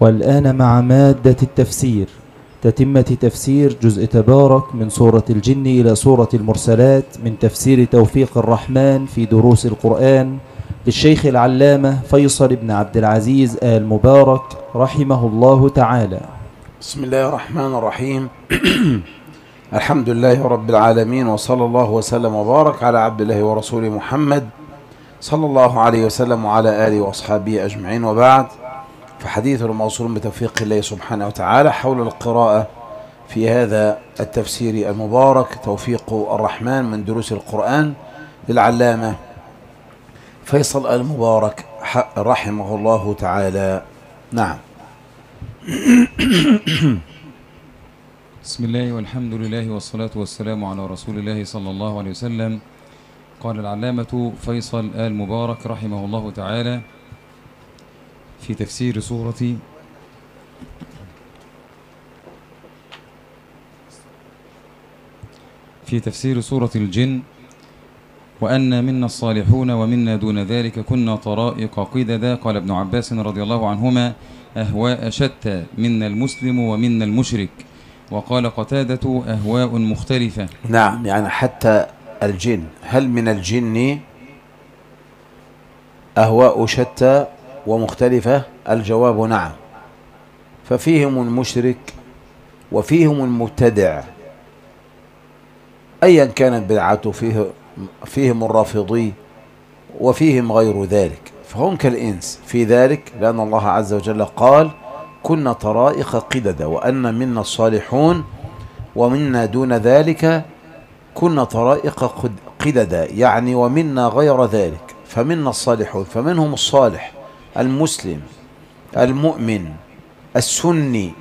والآن مع مادة التفسير، تتمة تفسير جزء تبارك من سورة الجن إلى سورة المرسلات من تفسير توفيق الرحمن في دروس القرآن للشيخ العلامة فيصل بن عبد العزيز آل مبارك رحمه الله تعالى. بسم الله الرحمن الرحيم. الحمد لله رب العالمين، وصلى الله وسلم وبارك على عبد الله ورسوله محمد صلى الله عليه وسلم وعلى آله وأصحابه أجمعين، وبعد، فحديث الموصول بتوفيق الله سبحانه وتعالى حول القراءة في هذا التفسير المبارك توفيق الرحمن من دروس القرآن للعلامة فيصل المبارك رحمه الله تعالى. نعم. بسم الله والحمد لله والصلاة والسلام على رسول الله صلى الله عليه وسلم. قال العلامة فيصل آل مبارك رحمه الله تعالى في تفسير سورة الجن: وأن منا الصالحون ومنا دون ذلك كنا طرائق قددا. قال ابن عباس رضي الله عنهما: أهواء شتى، منا المسلم ومنا المشرك. وقال قتادة: أهواء مختلفة. نعم، يعني حتى الجن، هل من الجن أهواء شتى ومختلفة؟ الجواب نعم، ففيهم المشرك وفيهم المبتدع أيا كانت بدعته، فيهم الرافضي وفيهم غير ذلك، فهم كالإنس في ذلك، لأن الله عز وجل قال: كنا طرائق قددا، وأن منا الصالحون ومنا دون ذلك كنا طرائق قددا، يعني ومنا غير ذلك، فمنا الصالحون، فمنهم الصالح المسلم المؤمن السني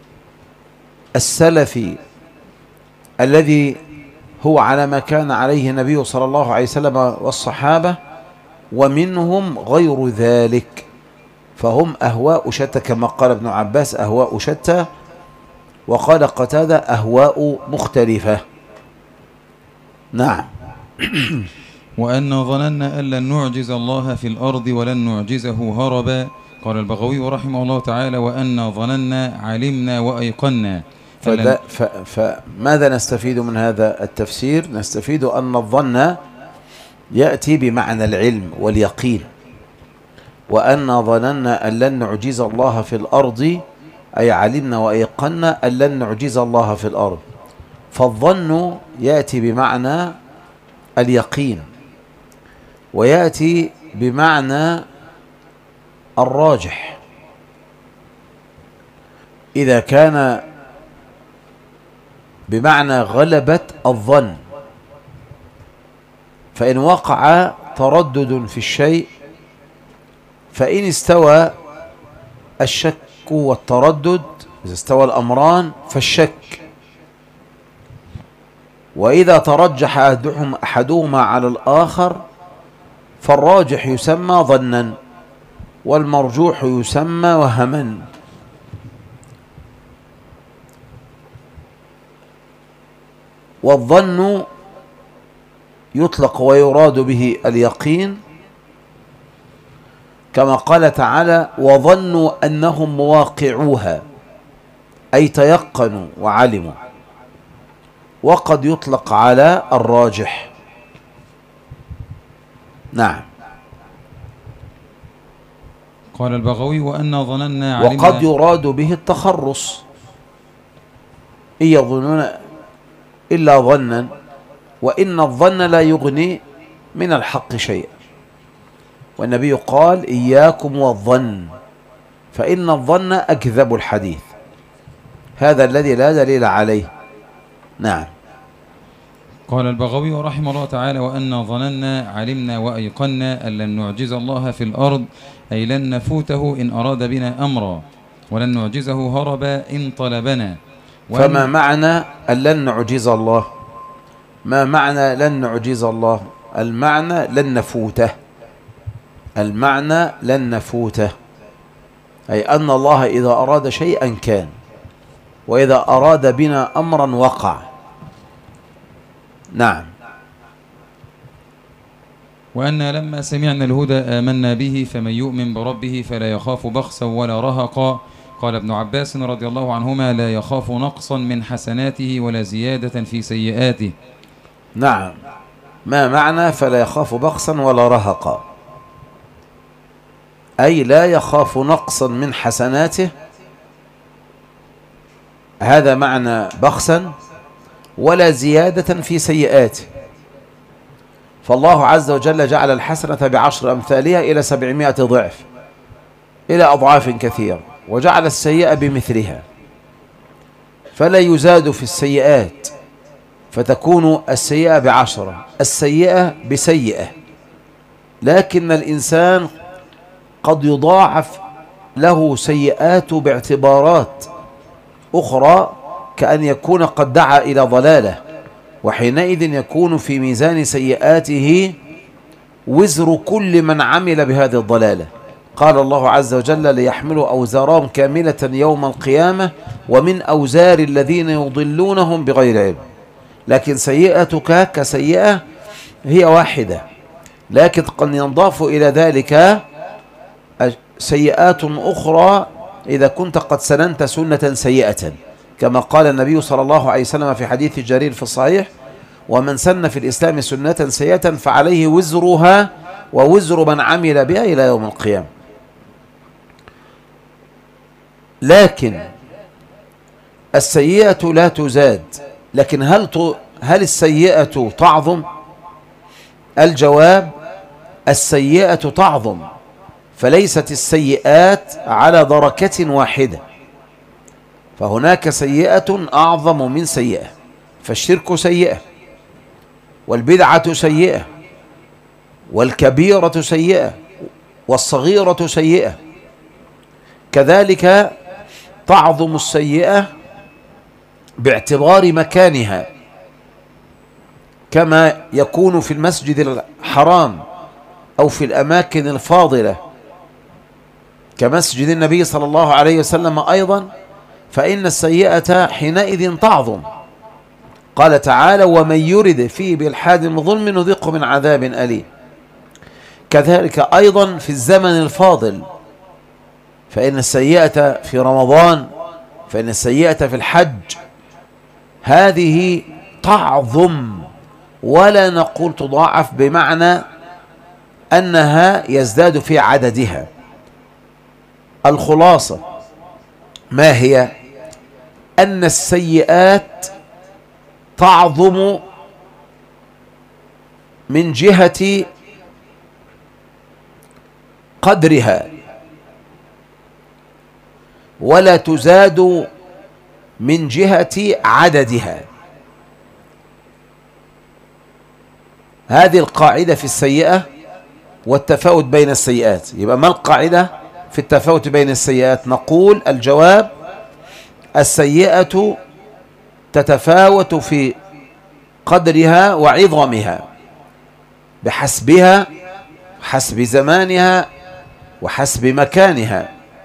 السلفي الذي هو على ما كان عليه النبي صلى الله عليه وسلم والصحابة، ومنهم غير ذلك، فهم أهواء شتى، كما قال ابن عباس: أهواء شتى. وقال قتادة: أهواء مختلفة. نعم. وأن ظننا أن لن نعجز الله في الأرض ولن نعجزه هربا. قال البغوي رحمه الله تعالى: وأن ظننا، علمنا وأيقنا. فماذا نستفيد من هذا التفسير؟ نستفيد أن الظن يأتي بمعنى العلم واليقين، وأن ظننا أن لن نعجز الله في الأرض أي علمنا وأيقنا أن لن نعجز الله في الأرض، فالظن يأتي بمعنى اليقين، ويأتي بمعنى الراجح إذا كان بمعنى غلبة الظن، فإن وقع تردد في الشيء، فإن استوى الشك والتردد، إذا استوى الأمران فالشك، وإذا ترجح أحدهما على الآخر فالراجح يسمى ظنا والمرجوح يسمى وهما. والظن يطلق ويراد به اليقين، كما قال تعالى: وظنوا أنهم مواقعوها، أي تيقنوا وعلموا. وقد يطلق على الراجح. نعم. قال البغوي: وأن ظننا، علمنا. وقد يراد به التخرص، إن يظنون إلا ظنا، وإن الظن لا يغني من الحق شيئا، والنبي قال: إياكم والظن فإن الظن أكذب الحديث، هذا الذي لا دليل عليه. نعم. قال البغوي رحمه الله تعالى: وأن ظننا، علمنا وأيقنا أن لن نعجز الله في الأرض، أي لن نفوته إن أراد بنا أمرا، ولن نعجزه هربا إن طلبنا. فما معنى أن لن نعجز الله؟ ما معنى لن نعجز الله؟ المعنى لن نفوته، المعنى لن نفوته، أي أن الله إذا أراد شيئا كان، وإذا أراد بنا أمرا وقع. نعم. وأنا لما سمعنا الهدى آمنا به، فمن يؤمن بربه فلا يخاف بخسا ولا رهقا. قال ابن عباس رضي الله عنهما: لا يخاف نقصا من حسناته ولا زيادة في سيئاته. نعم. ما معنى فلا يخاف بخسا ولا رهقا؟ أي لا يخاف نقصا من حسناته، هذا معنى بخسا، ولا زيادة في سيئاته. فالله عز وجل جعل الحسنة ب10 أمثالها إلى 700 ضعف، إلى أضعاف كثيرة، وجعل السيئة بمثلها، فلا يزاد في السيئات، فتكون السيئة ب10، السيئة بسيئة. لكن الإنسان قد يضاعف له سيئات باعتبارات أخرى، كأن يكون قد دعا إلى ضلالة، وحينئذ يكون في ميزان سيئاته وزر كل من عمل بهذه الضلالة. قال الله عز وجل: ليحملوا أوزارهم كاملة يوم القيامة ومن أوزار الذين يضلونهم بغير علم. لكن سيئتك كسيئة هي واحدة، لكن قد ينضاف إلى ذلك سيئات أخرى إذا كنت قد سننت سنة سيئة، كما قال النبي صلى الله عليه وسلم في حديث جرير في الصحيح: ومن سن في الإسلام سنة سيئة فعليه وزرها ووزر من عمل بها إلى يوم القيامة. لكن السيئة لا تزاد. لكن هل السيئة تعظم؟ الجواب: السيئة تعظم، فليست السيئات على دركة واحدة، فهناك سيئة أعظم من سيئة. فالشرك سيئة، والبدعة سيئة، والكبيرة سيئة، والصغيرة سيئة. كذلك تعظم السيئة باعتبار مكانها، كما يكون في المسجد الحرام أو في الأماكن الفاضلة كمسجد النبي صلى الله عليه وسلم أيضا، فإن السيئة حينئذ تعظم. قال تعالى: ومن يرد فيه بإلحاد بظلم نذقه من عذاب أليم. كذلك أيضا في الزمن الفاضل، فإن السيئة في رمضان، فإن السيئة في الحج، هذه تعظم، ولا نقول تضاعف بمعنى أنها يزداد في عددها. الخلاصة ما هي؟ أن السيئات تعظم من جهة قدرها، ولا تزاد من جهة عددها. هذه القاعدة في السيئة والتفاوت بين السيئات. يبقى ما القاعدة في التفاوت بين السيئات؟ نقول: الجواب: السيئة تتفاوت في قدرها وعظمها بحسبها، حسب زمانها وحسب مكانها،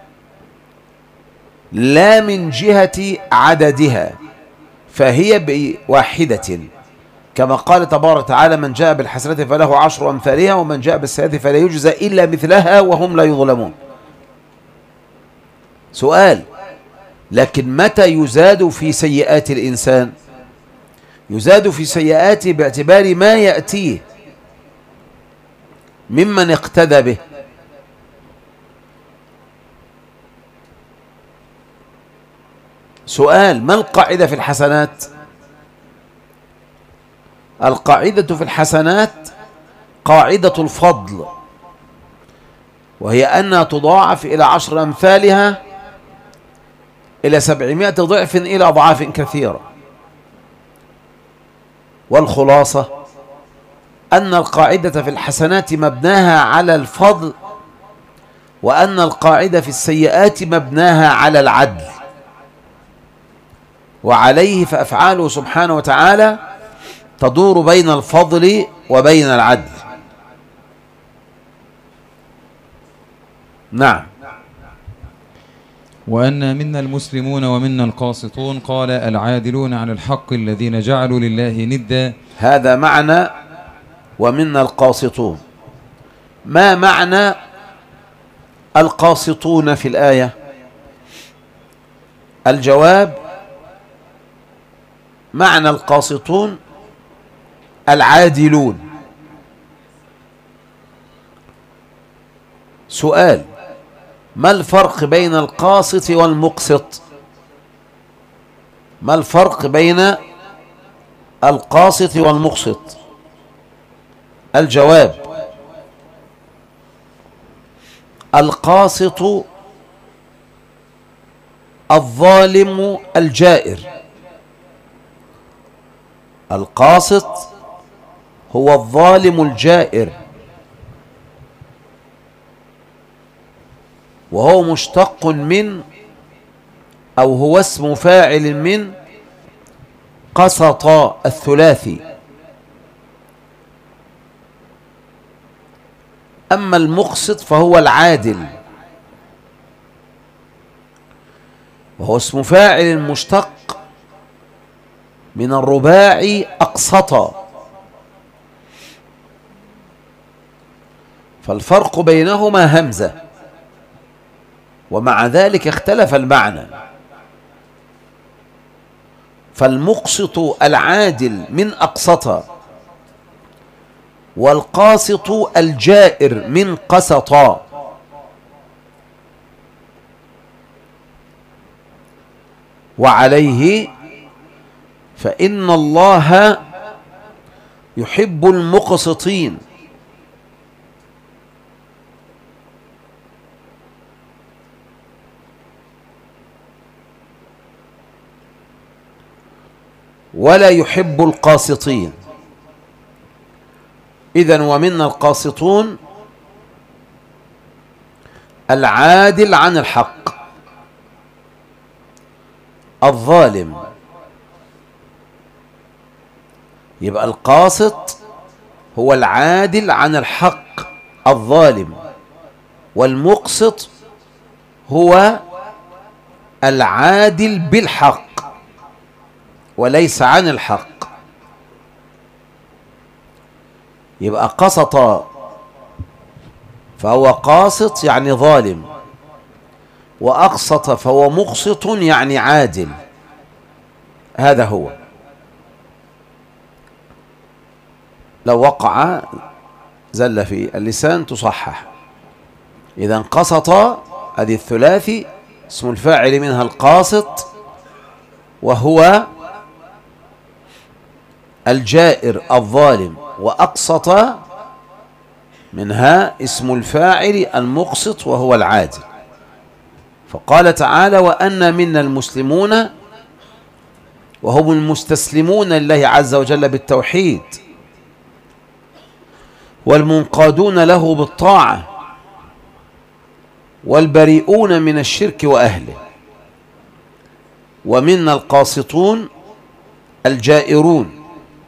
لا من جهة عددها، فهي بواحدة، كما قال تبارك وتعالى: من جاء بالحسنة فله 10 أمثالها ومن جاء بالسيئة فلا يجزى إلا مثلها وهم لا يظلمون. سؤال: لكن متى يزاد في سيئات الإنسان؟ يزاد في سيئاته باعتبار ما يأتيه ممن اقتدى به. سؤال: ما القاعدة في الحسنات؟ القاعدة في الحسنات قاعدة الفضل، وهي أنها تضاعف إلى 10 أمثالها إلى 700 ضعف إلى أضعاف كثيرة. والخلاصة أن القاعدة في الحسنات مبناها على الفضل، وأن القاعدة في السيئات مبناها على العدل، وعليه فأفعاله سبحانه وتعالى تدور بين الفضل وبين العدل. نعم. وأن منا المسلمون ومنا القاسطون. قال: العادلون عن الحق الذين جعلوا لله ندا. هذا معنى ومنا القاسطون. ما معنى القاسطون في الآية؟ الجواب: معنى القاسطون العادلون. سؤال: ما الفرق بين القاسط والمقسط؟ ما الفرق بين القاسط والمقسط؟ الجواب: القاسط الظالم الجائر. القاسط هو الظالم الجائر، وهو مشتق من، أو هو اسم فاعل من قسط الثلاثي. أما المقسط فهو العادل، وهو اسم فاعل مشتق من الرباعي أقسط. فالفرق بينهما همزة، ومع ذلك اختلف المعنى. فالمقسط العادل من أقسط، والقاسط الجائر من قسط. وعليه فإن الله يحب المقسطين. ولا يحب القاسطين. إذن ومنا القاسطون العادل عن الحق، الظالم. يبقى القاسط هو العادل عن الحق الظالم، والمقسط هو العادل بالحق وليس عن الحق. يبقى قسط فهو قاسط يعني ظالم، وأقسط فهو مقسط يعني عادل. هذا هو. لو وقع زل في اللسان تصحح. إذا قسط هذه الثلاثي اسم الفاعل منها القاسط، وهو الجائر الظالم، وأقسط منها اسم الفاعل المقسط وهو العادل. فقال تعالى: وأن منا المسلمون، وهم المستسلمون لله عز وجل بالتوحيد، والمنقادون له بالطاعة، والبريئون من الشرك وأهله. ومنا القاسطون الجائرون.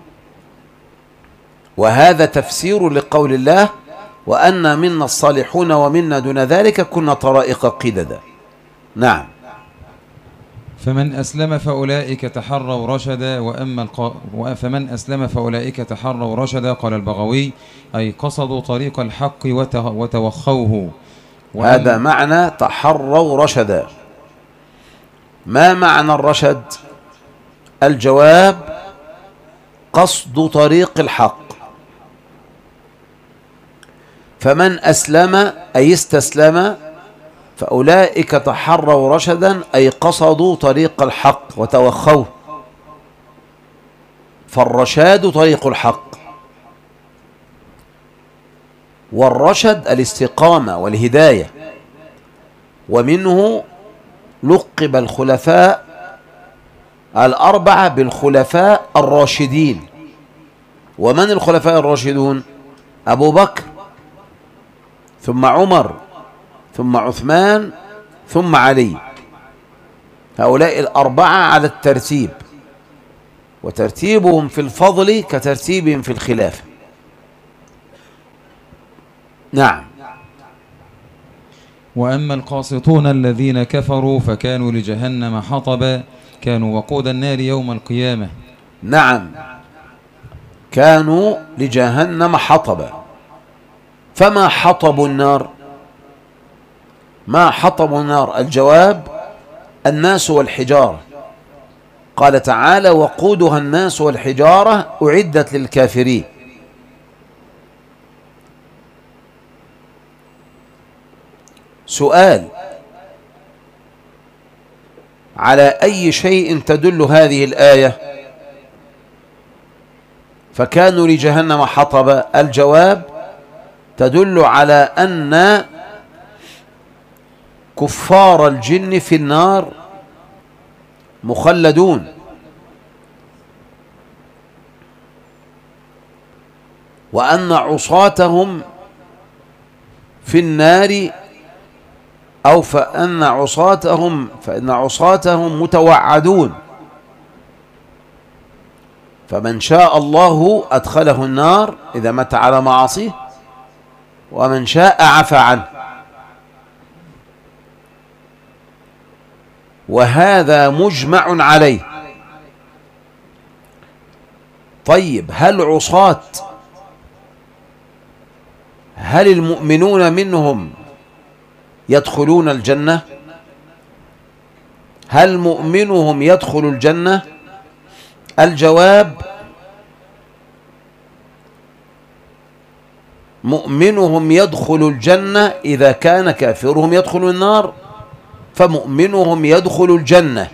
وهذا تفسير لقول الله: وأن منا الصالحون ومنا دون ذلك كنا طرائق قددا. نعم. فمن أسلم فأولئك تحروا رشدا، فمن أسلم فأولئك تحروا رشدا. قال البغوي: أي قصدوا طريق الحق وتوخوه. هذا معنى تحروا رشدا. ما معنى الرشد؟ الجواب: قصد طريق الحق. فمن أسلم أي استسلم، فأولئك تحروا رشدا أي قصدوا طريق الحق وتوخوه. فالرشاد طريق الحق، والرشد الاستقامة والهداية. ومنه لقب الخلفاء الأربعة بالخلفاء الراشدين. ومن الخلفاء الراشدون؟ أبو بكر، ثم عمر، ثم عثمان، ثم علي. هؤلاء الأربعة على الترتيب، وترتيبهم في الفضل كترتيبهم في الخلافة. نعم. وأما القاسطون الذين كفروا فكانوا لجهنم حطبا، كانوا وقود النار يوم القيامة. نعم، كانوا لجهنم حطبا. فما حطب النار؟ ما حطب النار؟ الجواب: الناس والحجارة. قال تعالى: وقودها الناس والحجارة أعدت للكافرين. سؤال: على أي شيء تدل هذه الآية؟ فكانوا لجهنم حطبا. الجواب: تدل على أن كفار الجن في النار مخلدون، وأن عصاتهم في النار، أو فإن عصاتهم متوعدون، فمن شاء الله أدخله النار إذا مات على معاصيه، ومن شاء عفى عنه. وهذا مجمع عليه. طيب، هل المؤمنون منهم يدخلون الجنة؟ هل مؤمنهم يدخل الجنة؟ الجواب: مؤمنهم يدخل الجنة إذا كان كافرهم يدخل النار، فمؤمنهم يدخل الجنة.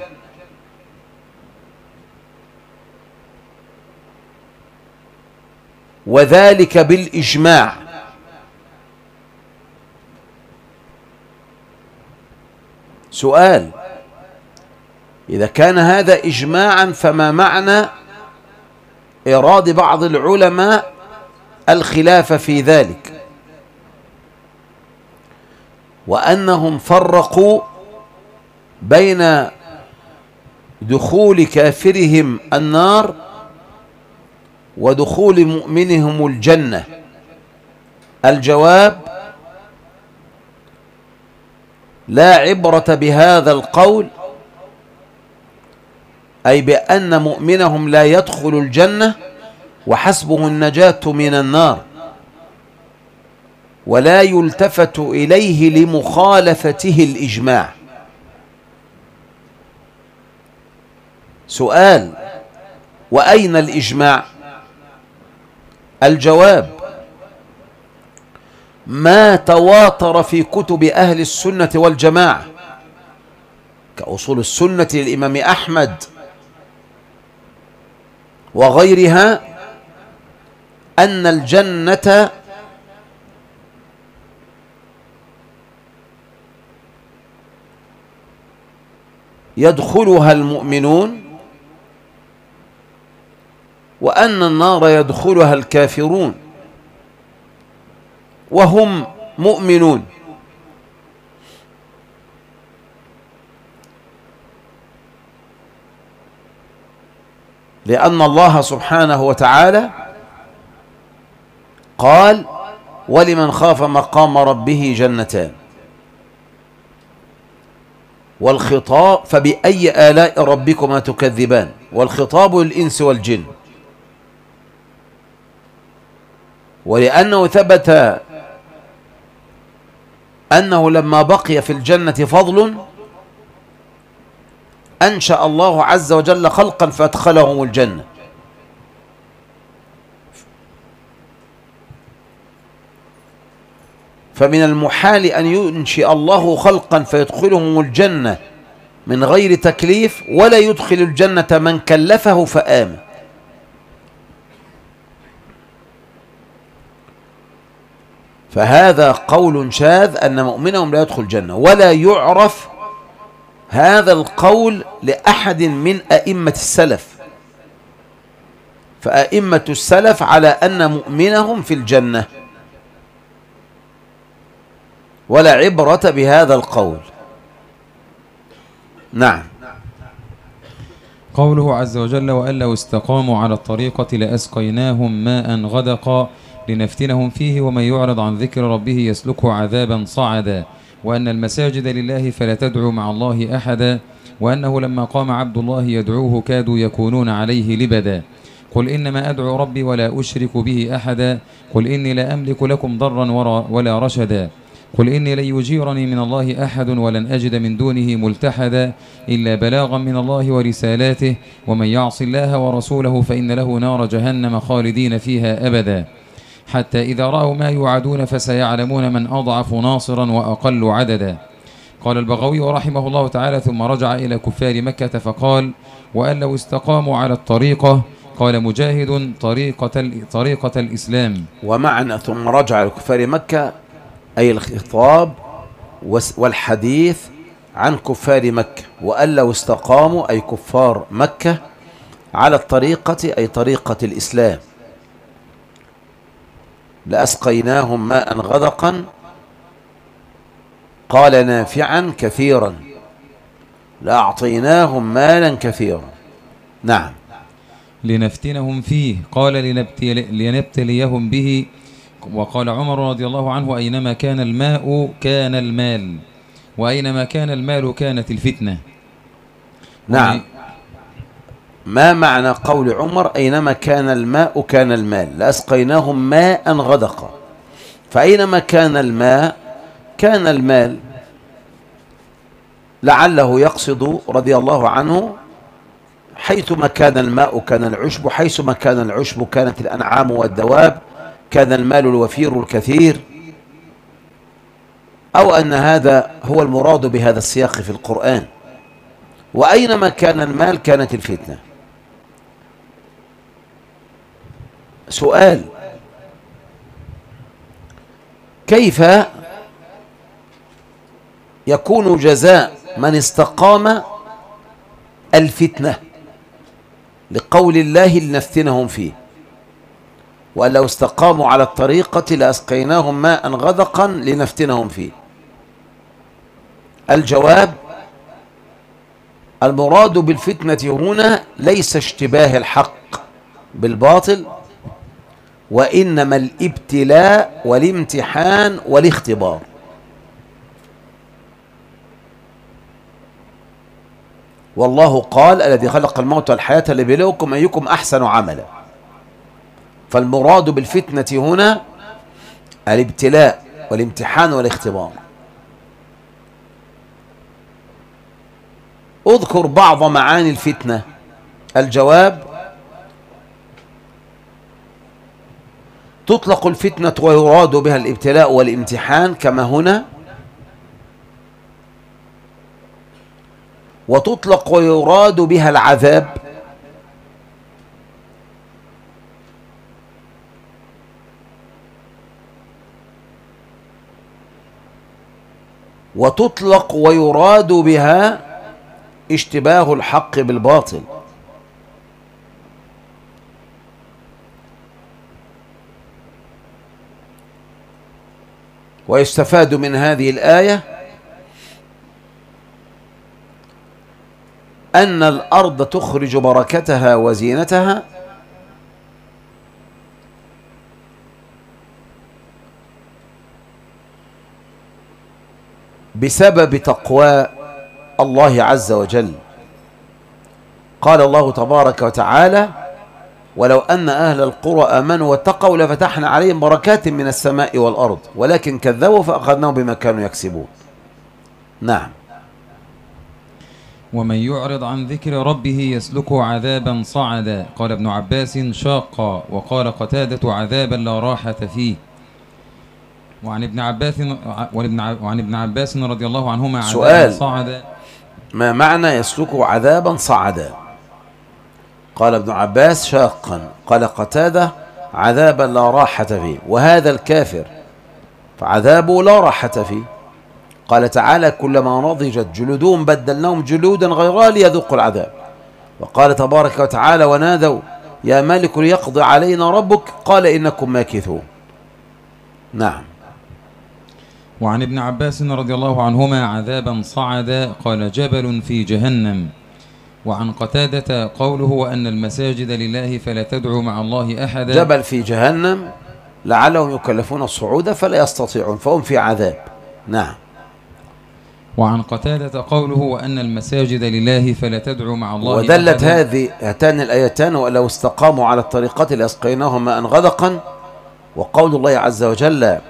وذلك بالإجماع. سؤال: إذا كان هذا إجماعا فما معنى إيراد بعض العلماء الخلاف في ذلك، وأنهم فرقوا بين دخول كافرهم النار ودخول مؤمنهم الجنة؟ الجواب: لا عبرة بهذا القول، أي بأن مؤمنهم لا يدخل الجنة وحسبه النجاة من النار، ولا يلتفت إليه لمخالفته الإجماع. سؤال: وأين الإجماع؟ الجواب: ما تواتر في كتب أهل السنة والجماعة كأصول السنة للإمام أحمد وغيرها، أن الجنة يدخلها المؤمنون، وأن النار يدخلها الكافرون وهم مؤمنون. لأن الله سبحانه وتعالى قال: ولمن خاف مقام ربه جنتان. والخطاب: فبأي آلاء ربكما تكذبان. والخطاب للإنس والجن. ولأنه ثبت أنه لما بقي في الجنة فضل، أنشأ الله عز وجل خلقا فأدخلهم الجنة. فمن المحال أن ينشئ الله خلقا فيدخلهم الجنة من غير تكليف، ولا يدخل الجنة من كلفه فآمن. فهذا قول شاذ أن مؤمنهم لا يدخل الجنة، ولا يعرف هذا القول لأحد من أئمة السلف. فأئمة السلف على أن مؤمنهم في الجنة، ولا عبرة بهذا القول. نعم. قوله عز وجل: وأن لو استقاموا على الطريقة لأسقيناهم ماء غدقا لنفتنهم فيه ومن يعرض عن ذكر ربه يسلكه عذابا صعدا، وأن المساجد لله فلا تدعوا مع الله أحدا، وأنه لما قام عبد الله يدعوه كادوا يكونون عليه لبدا. قل إنما أدعو ربي ولا أشرك به أحدا، قل إني لا أملك لكم ضرا ولا رشدا. قل إني لن يجيرني من الله أحد ولن أجد من دونه ملتحدا إلا بلاغا من الله ورسالاته ومن يعص الله ورسوله فإن له نار جهنم خالدين فيها أبدا حتى إذا رأوا ما يوعدون فسيعلمون من أضعف ناصرا وأقل عددا. قال البغوي رحمه الله تعالى: ثم رجع إلى كفار مكة فقال: وأن لو استقاموا على الطريقة. قال مجاهد: طريقة الإسلام. ومعنى ثم رجع إلى كفار مكة أي الخطاب والحديث عن كفار مكة، وأن لو استقاموا أي كفار مكة على الطريقة أي طريقة الإسلام لأسقيناهم ماء غدقا. قال نافعا كثيرا لأعطيناهم مالا كثيرا. نعم. لنفتنهم فيه. قال لنبتليهم به. وقال عمر رضي الله عنه: أينما كان الماء كان المال، وأينما كان المال كانت الفتنة. نعم. ما معنى قول عمر أينما كان الماء كان المال؟ لأسقيناهم ماء غدقا، فأينما كان الماء كان المال. لعله يقصد رضي الله عنه حيثما كان الماء كان العشب، حيثما كان العشب كانت الأنعام والدواب، كان المال الوفير الكثير، أو أن هذا هو المراد بهذا السياق في القرآن. وأينما كان المال كانت الفتنة. سؤال: كيف يكون جزاء من استقام الفتنة لقول الله لنفتنهم فيه، وأن لو استقاموا على الطريقة لأسقيناهم ماء غدقا لنفتنهم فيه؟ الجواب: المراد بالفتنة هنا ليس اشتباه الحق بالباطل، وإنما الابتلاء والامتحان والاختبار. والله قال: الذي خلق الموت والحياة ليبلوكم أيكم أحسن عملا. فالمراد بالفتنة هنا الابتلاء والامتحان والاختبار. اذكر بعض معاني الفتنة. الجواب: تطلق الفتنة ويراد بها الابتلاء والامتحان كما هنا، وتطلق ويراد بها العذاب، وتطلق ويراد بها اشتباه الحق بالباطل. ويستفاد من هذه الآية أن الأرض تخرج بركتها وزينتها بسبب تقوى الله عز وجل. قال الله تبارك وتعالى: ولو أن أهل القرى آمنوا واتقوا لفتحنا عليهم بركات من السماء والأرض ولكن كذبوا فأخذناهم بما كانوا يكسبون. نعم. ومن يعرض عن ذكر ربه يسلكه عذابا صعدا. قال ابن عباس: شاقا. وقال قتادة: عذابا لا راحة فيه. وعن ابن عباس رضي الله عنهما: عذابا صعدا. ما معنى يسلكه عذابا صعدا؟ قال ابن عباس: شاقا. قال قتادة: عذابا لا راحة فيه. وهذا الكافر فعذابه لا راحة فيه. قال تعالى: كلما نضجت جلودهم بدلناهم جلودا غيرها ليذوقوا العذاب. وقال تبارك وتعالى: ونادوا يا مالك ليقضي علينا ربك قال إنكم ماكثون. نعم. وعن ابن عباس رضي الله عنهما: عذابا صعدا. قال: جبل في جهنم. وعن قتادة قوله: وأن المساجد لله فلا تدعوا مع الله أحدا. جبل في جهنم لعلهم يكلفون الصعود فلا يستطيعون فهم في عذاب. نعم. وعن قتادة قوله: وأن المساجد لله فلا تدعوا مع الله أحدا. ودلت هاتان الآيتان ولو استقاموا على الطريقة لأسقيناهم ماء غدقا، وقول الله عز وجل: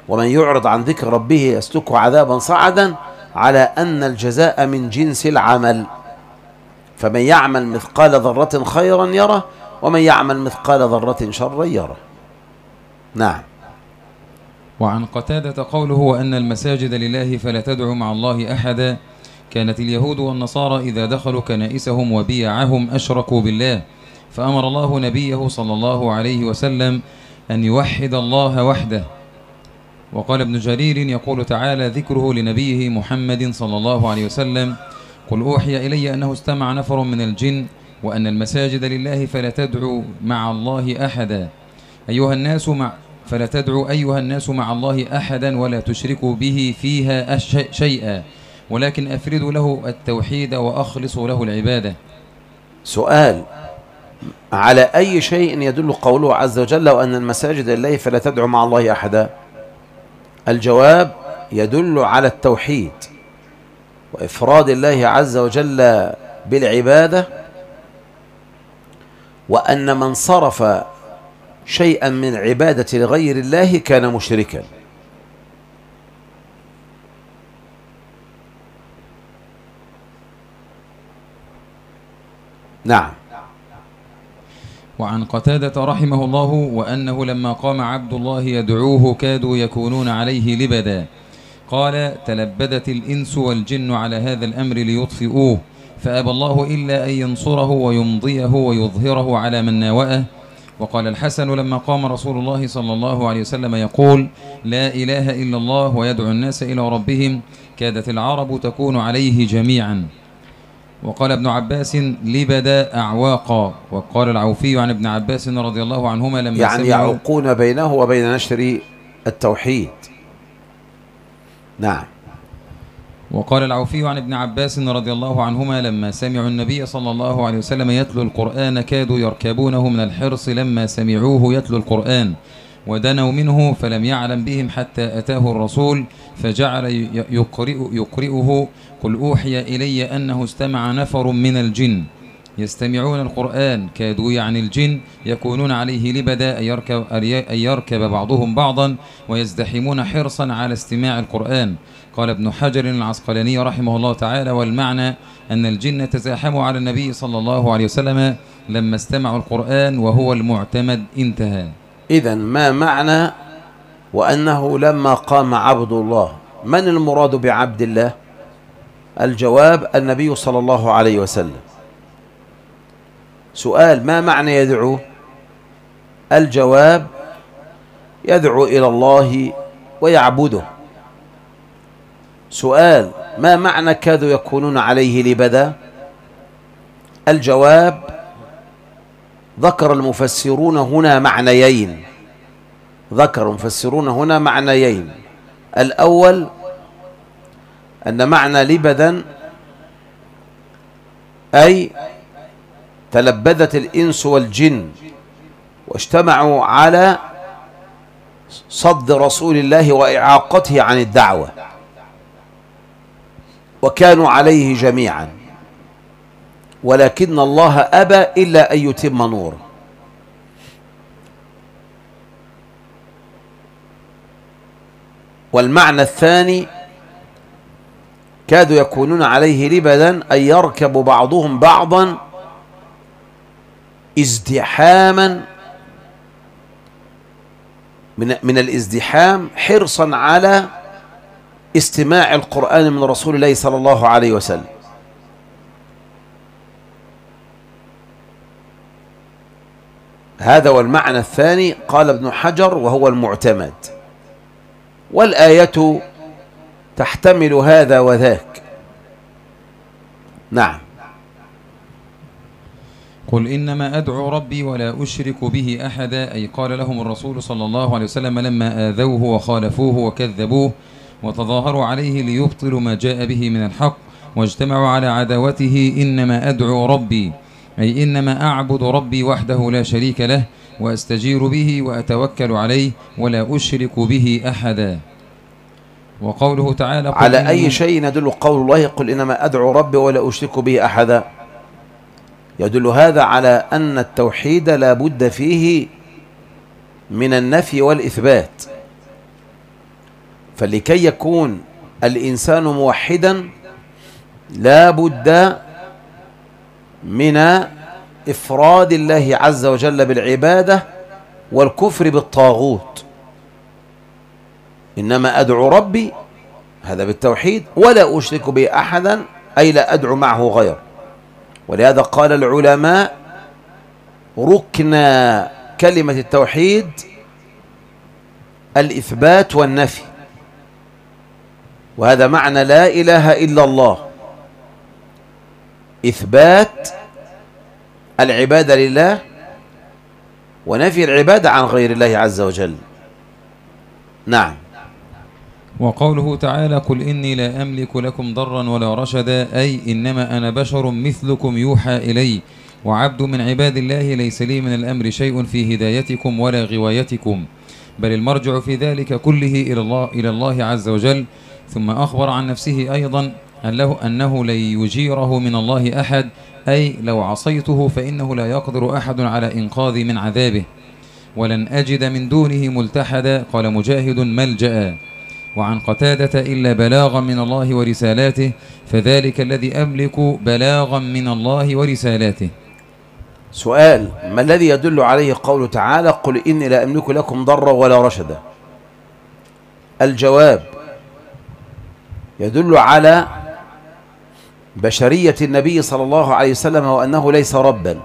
ومن يعرض عن ذكر ربه يسلكه عذابا صعدا، على أن الجزاء من جنس العمل، فمن يعمل مثقال ذرة خيرا يره، ومن يعمل مثقال ذرة شرا يره. نعم. وعن قتادة قوله: وأن المساجد لله فلا تدعوا مع الله أحدا. كانت اليهود والنصارى إذا دخلوا كنائسهم وبيعهم أشركوا بالله، فأمر الله نبيه صلى الله عليه وسلم أن يوحد الله وحده. وقال ابن جرير يقول تعالى ذكره لنبيه محمد صلى الله عليه وسلم: قل أوحي إلي أنه استمع نفر من الجن وأن المساجد لله فلا تدعوا مع الله أحدا فلا تدعوا أيها الناس مع الله أحدا ولا تشركوا به فيها شيئا، ولكن أفردوا له التوحيد وأخلصوا له العبادة. سؤال: على أي شيء يدل قوله عز وجل وأن المساجد لله فلا تدعوا مع الله أحدا؟ الجواب: يدل على التوحيد وإفراد الله عز وجل بالعبادة، وأن من صرف شيئا من عبادة لغير الله كان مشركا. نعم. وعن قتادة رحمه الله وأنه لما قام عبد الله يدعوه كادوا يكونون عليه لبدا. قال: تلبدت الإنس والجن على هذا الأمر ليطفئوه، فأبى الله إلا أن ينصره ويمضيه ويظهره على من ناوأه. وقال الحسن لما قام رسول الله صلى الله عليه وسلم يقول: لا إله إلا الله ويدعو الناس إلى ربهم، كادت العرب تكون عليه جميعا. وقال ابن عباس: لبدا أعواقا. وقال العوفي عن ابن عباس رضي الله عنهما لما يعني يعوقون بينه وبين نشر التوحيد. نعم. وقال العوفي عن ابن عباس رضي الله عنهما لما سمعوا النبي صلى الله عليه وسلم يتلو القرآن كادوا يركبونه من الحرص لما سمعوه يتلو القرآن، ودنوا منه فلم يعلم بهم حتى أتاه الرسول فجعل يقرئه: قل أوحي إلي أنه استمع نفر من الجن يستمعون القرآن، كادوا يعني الجن يكونون عليه لبدا أن يركب بعضهم بعضا ويزدحمون حرصا على استماع القرآن. قال ابن حجر العسقلاني رحمه الله تعالى: والمعنى أن الجن تزاحموا على النبي صلى الله عليه وسلم لما استمعوا القرآن وهو المعتمد. انتهى. إذن ما معنى وأنه لما قام عبد الله؟ من المراد بعبد الله؟ الجواب: النبي صلى الله عليه وسلم. سؤال: ما معنى يدعو؟ الجواب: يدعو إلى الله ويعبده. سؤال: ما معنى كادوا يكونون عليه لبدا؟ الجواب: ذكر المفسرون هنا معنيين. الأول أن معنى لبدا أي تلبدت الإنس والجن واجتمعوا على صد رسول الله وإعاقته عن الدعوة، وكانوا عليه جميعا، ولكن الله أبى إلا أن يتم نوره. والمعنى الثاني: كادوا يكونون عليه لبدا أن يركب بعضهم بعضا ازدحاما من الازدحام حرصا على استماع القرآن من رسول الله صلى الله عليه وسلم. هذا والمعنى الثاني. قال ابن حجر: وهو المعتمد. والآية تحتمل هذا وذاك. نعم. قل إنما أدعو ربي ولا أشرك به أحدا، أي قال لهم الرسول صلى الله عليه وسلم لما آذوه وخالفوه وكذبوه وتظاهروا عليه ليبطلوا ما جاء به من الحق واجتمعوا على عداوته: إنما أدعو ربي، أي إنما أعبد ربي وحده لا شريك له، وأستجير به وأتوكل عليه ولا أشرك به أحدا. وقوله تعالى: على أي شيء يدل قول الله: قل إنما أدعو ربي ولا أشرك به أحدا؟ يدل هذا على أن التوحيد لا بد فيه من النفي والإثبات، فلكي يكون الإنسان موحدا لا بد من إفراد الله عز وجل بالعبادة والكفر بالطاغوت. إنما أدعو ربي، هذا بالتوحيد، ولا أشرك به أحدا، أي لا أدعو معه غير. ولهذا قال العلماء ركن كلمة التوحيد الإثبات والنفي، وهذا معنى لا إله إلا الله، إثبات العبادة لله ونفي العبادة عن غير الله عز وجل. نعم. وقوله تعالى قل إني لا أملك لكم ضرا ولا رشدا، أي إنما أنا بشر مثلكم يوحى إلي وعبد من عباد الله، ليس لي من الأمر شيء في هدايتكم ولا غوايتكم، بل المرجع في ذلك كله إلى الله عز وجل. ثم أخبر عن نفسه أيضا أنه لن يجيره من الله أحد، أي لو عصيته فإنه لا يقدر أحد على إنقاذي من عذابه، ولن أجد من دونه ملتحدا. قال مجاهد ملجأ. وعن قتادة إلا بلاغا من الله ورسالاته، فذلك الذي أملك بلاغا من الله ورسالاته. سؤال: ما الذي يدل عليه قوله تعالى قل إني لا أملك لكم ضرا ولا رشدا؟ الجواب: يدل على بشرية النبي صلى الله عليه وسلم وأنه ليس ربا.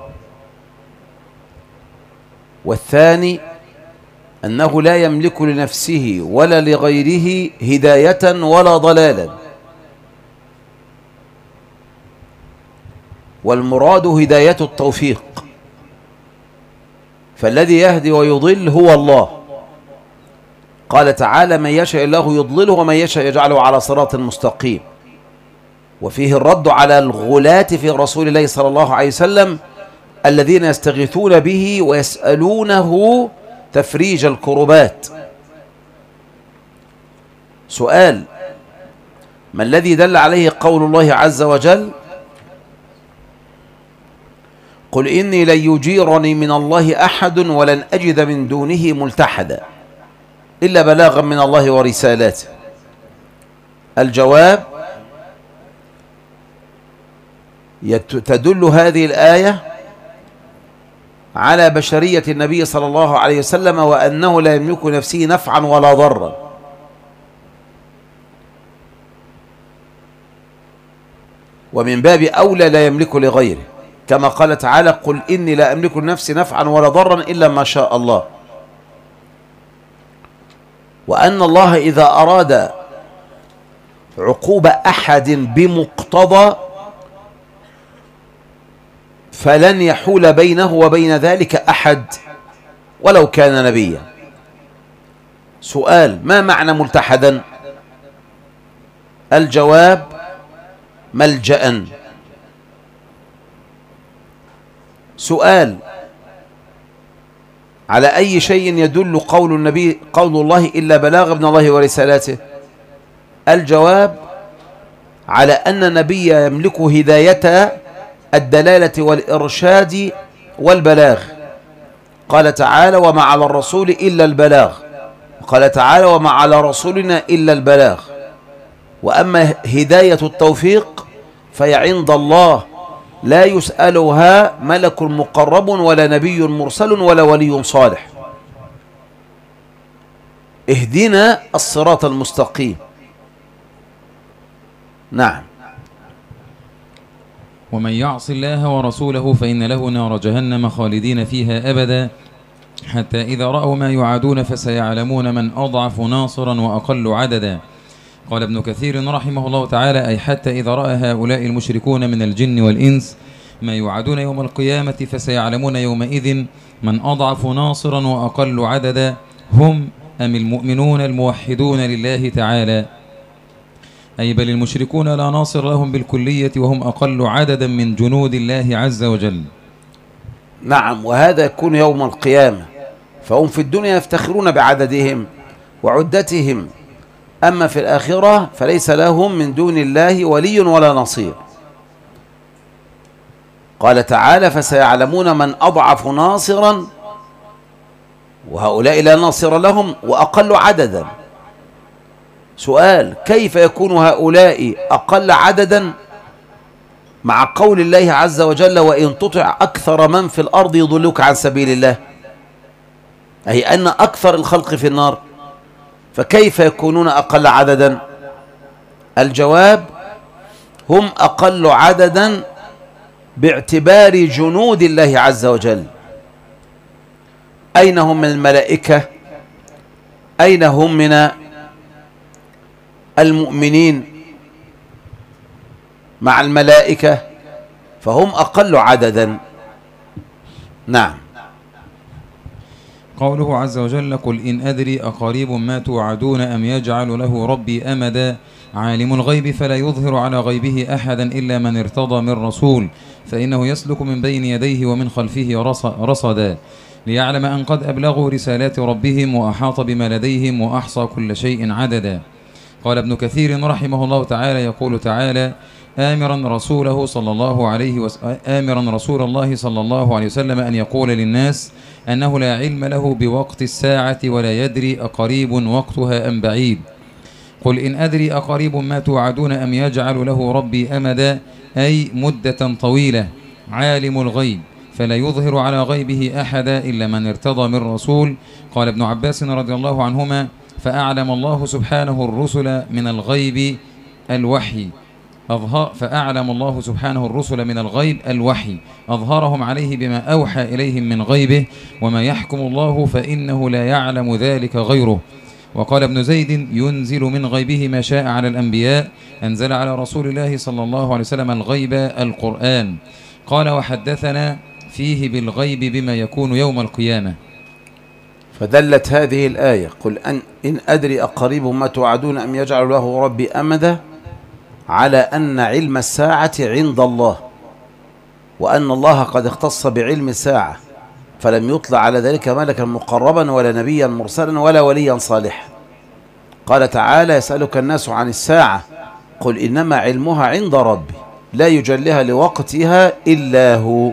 والثاني أنه لا يملك لنفسه ولا لغيره هداية ولا ضلالا، والمراد هداية التوفيق، فالذي يهدي ويضل هو الله. قال تعالى من يشاء الله يضلله ومن يشاء يجعله على صراط مستقيم. وفيه الرد على الغلاة في رسول الله صلى الله عليه وسلم الذين يستغيثون به ويسألونه تفريج الكربات. سؤال: ما الذي دل عليه قول الله عز وجل قل إني لن يجيرني من الله أحد ولن أجد من دونه ملتحدا إلا بلاغا من الله ورسالاته؟ الجواب: تدل هذه الآية على بشرية النبي صلى الله عليه وسلم وأنه لا يملك نفسه نفعا ولا ضرا، ومن باب أولى لا يملك لغيره، كما قال تعالى قل إني لا أملك لنفسي نفعا ولا ضرا إلا ما شاء الله. وأن الله إذا أراد عقوبة أحد بمقتضى فلن يحول بينه وبين ذلك أحد ولو كان نبيا. سؤال: ما معنى ملتحدا؟ الجواب: ملجأ. سؤال: على أي شيء يدل قول النبي قول الله إلا بلاغ من الله ورسالاته؟ الجواب: على أن النبي يملك هداية الدلالة والإرشاد والبلاغ. قال تعالى وما على الرسول إلا البلاغ، قال تعالى وما على رسولنا إلا البلاغ. وأما هداية التوفيق فهي عند الله لا يسألها ملك مقرب ولا نبي مرسل ولا ولي صالح. اهدنا الصراط المستقيم. نعم. ومن يعص الله ورسوله فإن له نار جهنم خالدين فيها أبدا، حتى إذا رأوا ما يعادون فسيعلمون من أضعف ناصرا وأقل عددا. قال ابن كثير رحمه الله تعالى أي حتى إذا رأى هؤلاء المشركون من الجن والإنس ما يوعدون يوم القيامة فسيعلمون يومئذ من أضعف ناصرا وأقل عددا، هم أم المؤمنون الموحدون لله تعالى، أي بل المشركون لا ناصر لهم بالكلية وهم أقل عددا من جنود الله عز وجل. نعم، وهذا يكون يوم القيامة، فهم في الدنيا يفتخرون بعددهم وعدتهم، أما في الآخرة فليس لهم من دون الله ولي ولا نصير. قال تعالى فسيعلمون من أضعف ناصرا، وهؤلاء لا ناصر لهم، وأقل عددا. سؤال: كيف يكون هؤلاء أقل عددا مع قول الله عز وجل: وإن تطع أكثر من في الأرض يضلوك عن سبيل الله، أي أن أكثر الخلق في النار، فكيف يكونون أقل عددا؟ الجواب: هم أقل عددا باعتبار جنود الله عز وجل. أين هم من الملائكة؟ أين هم من المؤمنين مع الملائكة؟ فهم أقل عددا. نعم. قوله عز وجل: قل إن أدري أقريب ما توعدون أم يجعل له ربي أمدا عالم الغيب فلا يظهر على غيبه أحدا إلا من ارتضى من رسول فإنه يسلك من بين يديه ومن خلفه رصدا ليعلم أن قد أبلغوا رسالات ربهم وأحاط بما لديهم وأحصى كل شيء عددا. قال ابن كثير رحمه الله تعالى: يقول تعالى: آمرا رسول الله صلى الله عليه وسلم أن يقول للناس أنه لا علم له بوقت الساعة ولا يدري أقريب وقتها أم بعيد. قل إن أدري أقريب ما توعدون أم يجعل له ربي أمدا، أي مدة طويلة. عالم الغيب فلا يظهر على غيبه أحدا إلا من ارتضى من رسول. قال ابن عباس رضي الله عنهما: فأعلم الله سبحانه الرسل من الغيب الوحي فأعلم الله سبحانه الرسل من الغيب الوحي أظهرهم عليه بما أوحى إليهم من غيبه، وما يحكم الله فإنه لا يعلم ذلك غيره. وقال ابن زيد: ينزل من غيبه ما شاء على الأنبياء، أنزل على رسول الله صلى الله عليه وسلم الغيب القرآن. قال: وحدثنا فيه بالغيب بما يكون يوم القيامة. فدلت هذه الآية: قل إن أدري أقريب ما توعدون أم يجعل له ربي أمدا، على أن علم الساعة عند الله، وأن الله قد اختص بعلم الساعة، فلم يطلع على ذلك ملكا مقربا ولا نبيا مرسلا ولا وليا صالحا. قال تعالى: يسألك الناس عن الساعة قل إنما علمها عند ربي لا يجلها لوقتها إلا هو.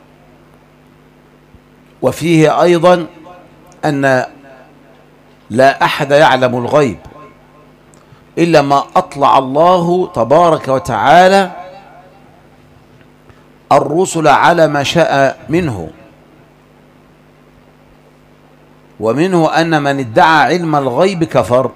وفيه أيضا أن لا أحد يعلم الغيب إلا ما أطلع الله تبارك وتعالى الرسل على ما شاء منه. ومنه أن من ادعى علم الغيب كفر،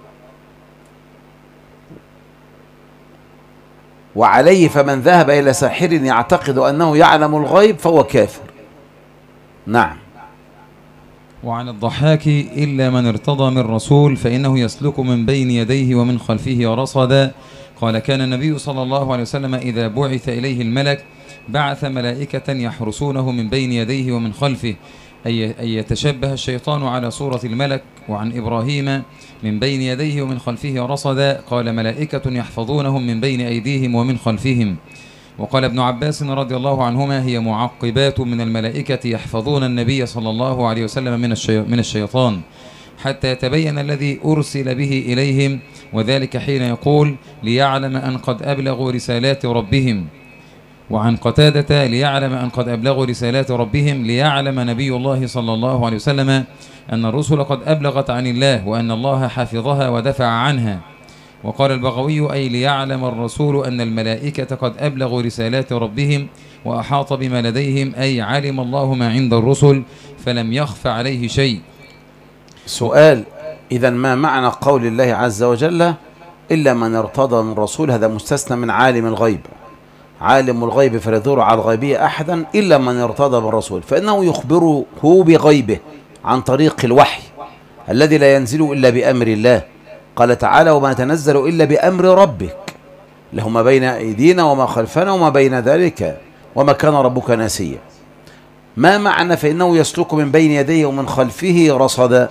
وعليه فمن ذهب إلى ساحر يعتقد أنه يعلم الغيب فهو كافر. نعم. وعن الضحاك: إلا من ارتضى من رسول فإنه يسلك من بين يديه ومن خلفه رصدا. قال: كان النبي صلى الله عليه وسلم إذا بعث إليه الملك بعث ملائكة يحرسونه من بين يديه ومن خلفه، أي يتشبه الشيطان على صورة الملك. وعن إبراهيم: من بين يديه ومن خلفه رصدا. قال: ملائكة يحفظونهم من بين أيديهم ومن خلفهم. وقال ابن عباس رضي الله عنهما: هي معقبات من الملائكة يحفظون النبي صلى الله عليه وسلم من الشيطان حتى يتبين الذي أرسل به إليهم، وذلك حين يقول: ليعلم أن قد أبلغوا رسالات ربهم. وعن قتادة: ليعلم أن قد أبلغوا رسالات ربهم، ليعلم نبي الله صلى الله عليه وسلم أن الرسل قد أبلغت عن الله وأن الله حفظها ودفع عنها. وقال البغوي: أي ليعلم الرسول أن الملائكة قد أبلغوا رسالات ربهم وأحاط بما لديهم، أي علم الله ما عند الرسل فلم يخف عليه شيء. سؤال: إذن ما معنى قول الله عز وجل إلا من ارتضى من رسول؟ هذا مستثنى من عالم الغيب. عالم الغيب فلا يظهر على الغيبية أحدا إلا من ارتضى من رسول، فإنه يخبره بغيبه عن طريق الوحي الذي لا ينزل إلا بأمر الله. قال تعالى: وما نتنزل إلا بأمر ربك له ما بين أيدينا وما خلفنا وما بين ذلك وما كان ربك ناسيا. ما معنى فإنه يسلك من بين يديه ومن خلفه رصدا؟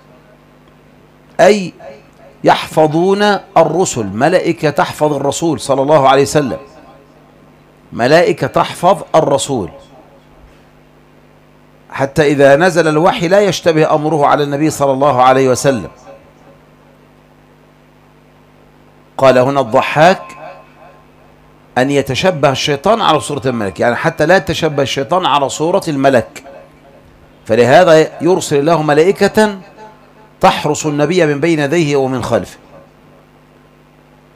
أي يحفظون الرسل، ملائكة تحفظ الرسول صلى الله عليه وسلم، ملائكة تحفظ الرسول حتى إذا نزل الوحي لا يشتبه أمره على النبي صلى الله عليه وسلم. قال هنا الضحاك: أن يتشبه الشيطان على صورة الملك، يعني حتى لا يتشبه الشيطان على صورة الملك، فلهذا يرسل الله ملائكة تحرس النبي من بين يديه ومن خلفه.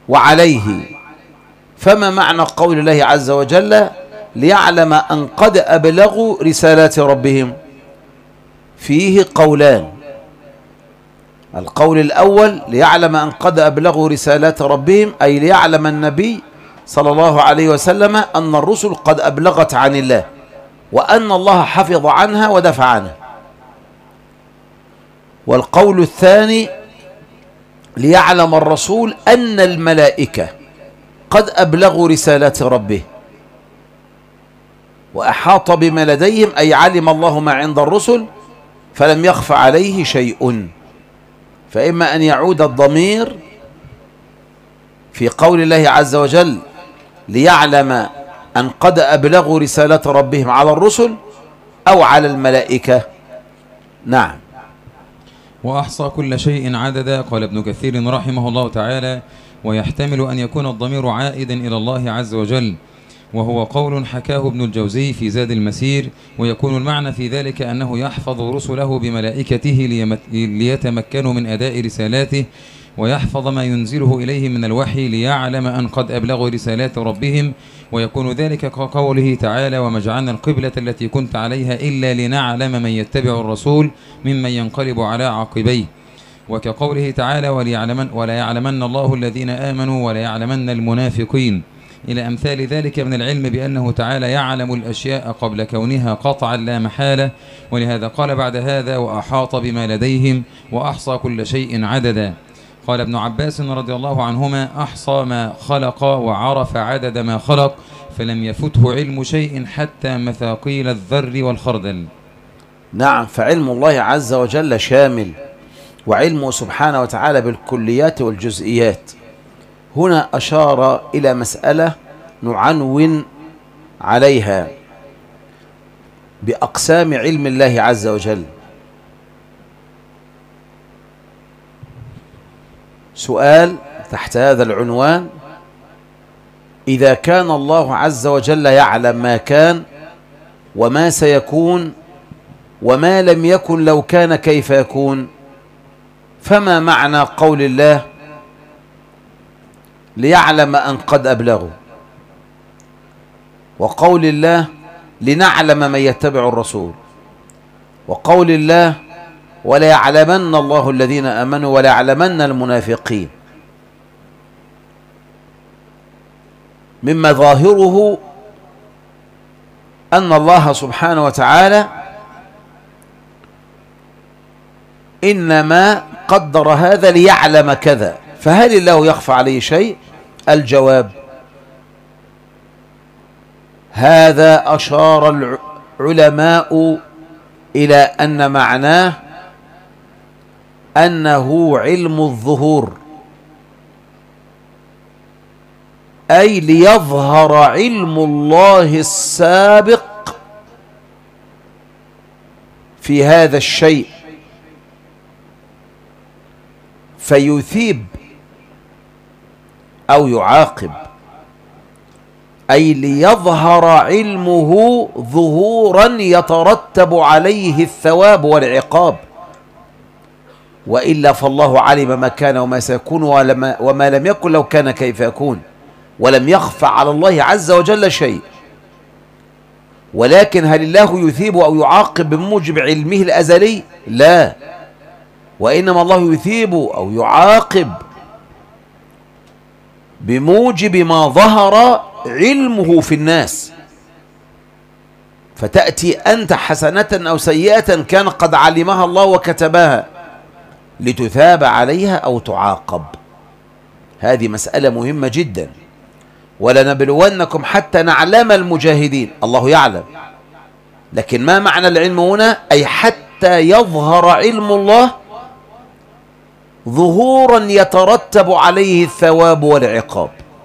وعليه. فما معنى قول الله عز وجل ليعلم أن قد أبلغوا رسالات ربهم؟ فيه قولان. القول الأول ليعلم أن قد أبلغوا رسالات ربهم، أي ليعلم النبي صلى الله عليه وسلم أن الرسل قد أبلغت عن الله، وأن الله حفظ عنها ودفع عنها. والقول الثاني ليعلم الرسول أن الملائكة قد أبلغوا رسالات ربه وأحاط بما لديهم، أي علم الله ما عند الرسل فلم يخف عليه شيء. فإما أن يعود الضمير في قول الله عز وجل ليعلم أن قد أبلغوا رسالات ربهم على الرسل أو على الملائكة. نعم. وأحصى كل شيء عددا، قال ابن كثير رحمه الله تعالى: ويحتمل أن يكون الضمير عائدا إلى الله عز وجل، وهو قول حكاه ابن الجوزي في زاد المسير، ويكون المعنى في ذلك أنه يحفظ رسله بملائكته ليتمكنوا من أداء رسالاته، ويحفظ ما ينزله إليه من الوحي ليعلم أن قد أبلغوا رسالات ربهم. ويكون ذلك كقوله تعالى: وما جعلنا القبلة التي كنت عليها إلا لنعلم من يتبع الرسول ممن ينقلب على عقبيه. وكقوله تعالى: ولا يعلمن الله الذين آمنوا ولا يعلمن المنافقين، إلى أمثال ذلك من العلم بأنه تعالى يعلم الأشياء قبل كونها قطعا لا محالة. ولهذا قال بعد هذا: وأحاط بما لديهم وأحصى كل شيء عددا. قال ابن عباس رضي الله عنهما: أحصى ما خلق وعرف عدد ما خلق، فلم يفته علم شيء حتى مثاقيل الذر والخردل. نعم، فعلم الله عز وجل شامل، وعلمه سبحانه وتعالى بالكليات والجزئيات. هنا أشار إلى مسألة نعنون عليها بأقسام علم الله عز وجل. سؤال تحت هذا العنوان: إذا كان الله عز وجل يعلم ما كان وما سيكون وما لم يكن لو كان كيف يكون، فما معنى قول الله ليعلم أن قد أبلغوا، وقول الله لنعلم من يتبع الرسول، وقول الله ولا يعلمن الله الذين آمنوا ولا يعلمن المنافقين؟ مما ظاهره أن الله سبحانه وتعالى إنما قدر هذا ليعلم كذا، فهل الله يخفى عليه شيء؟ الجواب: هذا أشار العلماء إلى أن معناه أنه علم الظهور، أي ليظهر علم الله السابق في هذا الشيء فيثيب أو يعاقب، أي ليظهر علمه ظهورا يترتب عليه الثواب والعقاب، وإلا فالله علم ما كان وما سيكون وما لم يكن لو كان كيف يكون، ولم يخفى على الله عز وجل شيء. ولكن هل الله يثيب أو يعاقب بموجب علمه الأزلي؟ لا، وإنما الله يثيب أو يعاقب بموجب ما ظهر علمه في الناس. فتأتي أنت حسنة أو سيئة كان قد علمها الله وكتبها لتثاب عليها أو تعاقب. هذه مسألة مهمة جدا. ولنبلونكم حتى نعلم المجاهدين، الله يعلم، لكن ما معنى العلم هنا؟ أي حتى يظهر علم الله ظهورا يترتب عليه الثواب والعقاب.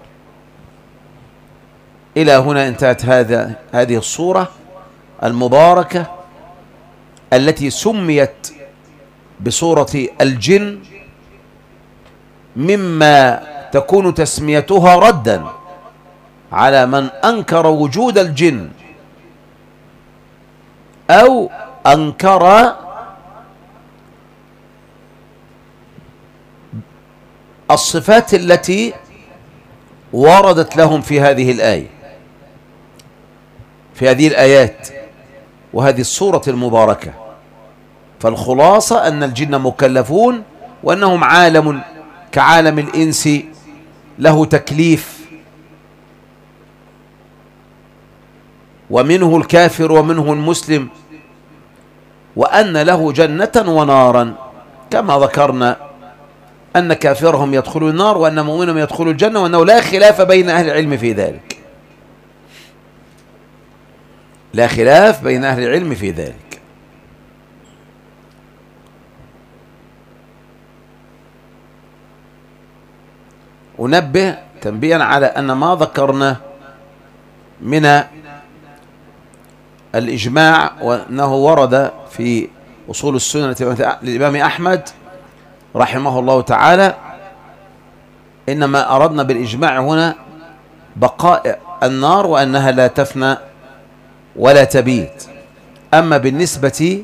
إلى هنا انتهت هذه الصورة المباركة التي سميت بصورة الجن، مما تكون تسميتها ردا على من أنكر وجود الجن أو أنكر الصفات التي وردت لهم في هذه الآية، في هذه الآيات وهذه السورة المباركة. فالخلاصة أن الجن مكلفون، وأنهم عالم كعالم الإنس له تكليف، ومنه الكافر ومنه المسلم، وأن له جنة ونارا كما ذكرنا، أن كافرهم يدخلوا النار وأن مؤمنهم يدخلوا الجنة، وأنه لا خلاف بين أهل العلم في ذلك، لا خلاف بين أهل العلم في ذلك. أنبه تنبيها على أن ما ذكرنا من الإجماع وأنه ورد في أصول السنة للإمام أحمد رحمه الله تعالى، إنما أردنا بالإجماع هنا بقاء النار وأنها لا تفنى ولا تبيت. أما بالنسبة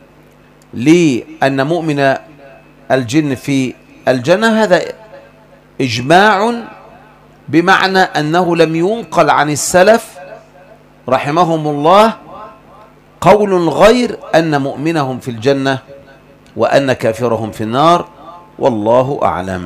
لأن مؤمن الجن في الجنة هذا إجماع، بمعنى أنه لم ينقل عن السلف رحمهم الله قول غير أن مؤمنهم في الجنة وأن كافرهم في النار، والله أعلم.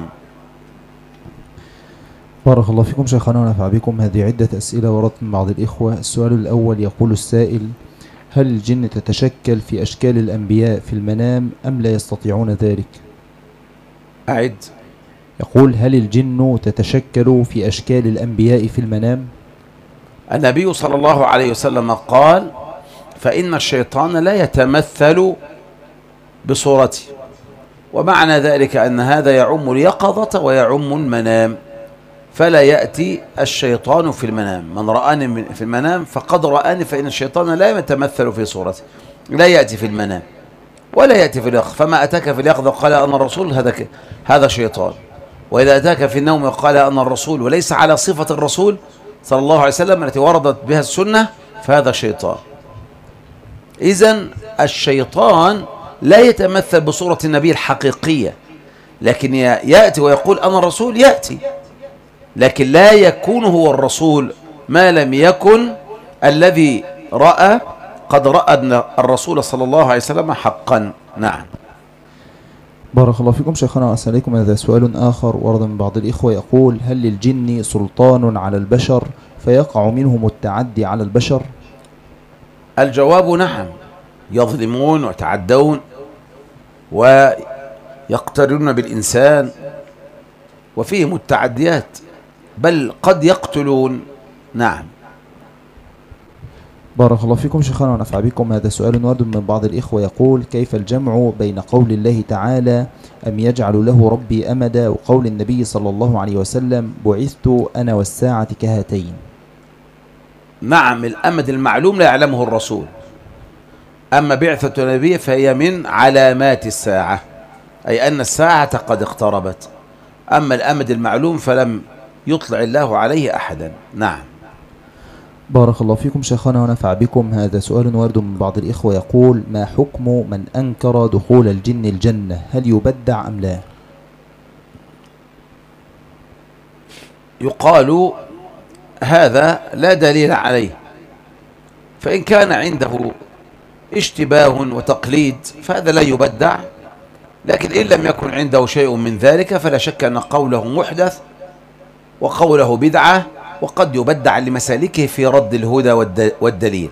بارك الله فيكم شيخنا ونفع بكم. هذه عدة أسئلة وردت من بعض الإخوة. السؤال الأول يقول السائل: هل الجن تتشكل في أشكال الأنبياء في المنام أم لا يستطيعون ذلك؟ أعد. يقول: هل الجن تتشكل في أشكال الأنبياء في المنام؟ النبي صلى الله عليه وسلم قال: فإن الشيطان لا يتمثل بصورته، ومعنى ذلك أن هذا يعم اليقظة ويعم المنام، فلا يأتي الشيطان في المنام. من رآني في المنام فقد رآني، فإن الشيطان لا يتمثل في صورته، لا يأتي في المنام ولا يأتي في اليقظة. فما أتاك في اليقظة وقال أنا الرسول هذا شيطان، وإذا أتاك في النوم وقال أنا الرسول وليس على صفة الرسول صلى الله عليه وسلم التي وردت بها السنة فهذا شيطان. إذن الشيطان لا يتمثل بصورة النبي الحقيقية، لكن يأتي ويقول أنا الرسول، يأتي، لكن لا يكون هو الرسول ما لم يكن الذي قد رأى الرسول صلى الله عليه وسلم حقا. نعم. بارك الله فيكم شيخنا وأسألكم. هذا سؤال آخر ورد من بعض الإخوة يقول: هل للجن سلطان على البشر فيقع منهم التعدي على البشر؟ الجواب نعم، يظلمون ويتعدون ويقترون بالإنسان وفيهم التعديات، بل قد يقتلون. نعم. بارك الله فيكم شيخنا ونفع بكم. هذا سؤال ورد من بعض الإخوة يقول: كيف الجمع بين قول الله تعالى أم يجعل له ربي أمدا وقول النبي صلى الله عليه وسلم بعثت أنا والساعة كهاتين؟ نعم، الأمد المعلوم لا يعلمه الرسول، أما بعثة النبي فهي من علامات الساعة، أي أن الساعة قد اقتربت. أما الأمد المعلوم فلم يطلع الله عليه أحدا. نعم. بارك الله فيكم شيخنا ونفع بكم. هذا سؤال وارد من بعض الإخوة يقول: ما حكم من أنكر دخول الجن الجنة؟ هل يبدع أم لا؟ يقال هذا لا دليل عليه، فإن كان عنده اشتباه وتقليد فهذا لا يبدع، لكن إن لم يكن عنده شيء من ذلك فلا شك أن قوله محدث وقوله بدعة، وقد يبدع لمسالكه في رد الهدى والدليل.